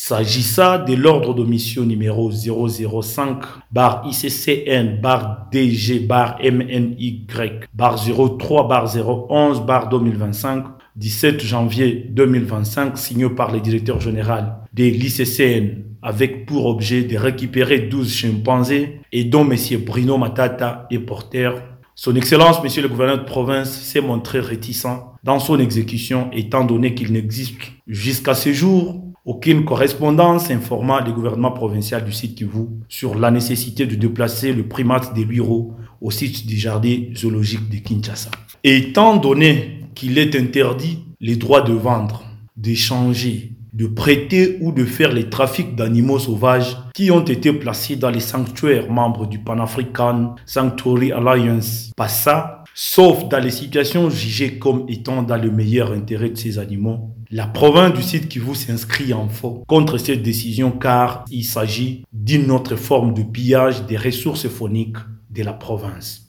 S'agissant de l'ordre de mission numéro 005-ICCN-DG-MNY-03-011-2025, 17 janvier 2025, signé par le directeur général de l'ICCN, avec pour objet de récupérer 12 chimpanzés et dont M. Bruno Matata est porteur. Son Excellence, Monsieur le gouverneur de province, s'est montré réticent dans son exécution, étant donné qu'il n'existe jusqu'à ce jour aucune correspondance informant le gouvernement provincial du Sud Kivu sur la nécessité de déplacer le primate de Luiro au site du jardin zoologique de Kinshasa. Étant donné qu'il est interdit les droits de vendre, d'échanger, de prêter ou de faire les trafics d'animaux sauvages qui ont été placés dans les sanctuaires membres du Pan-African Sanctuary Alliance PASA, sauf dans les situations jugées comme étant dans le meilleur intérêt de ces animaux. La province du Sud Kivu s'inscrit en faux contre cette décision car il s'agit d'une autre forme de pillage des ressources fauniques de la province.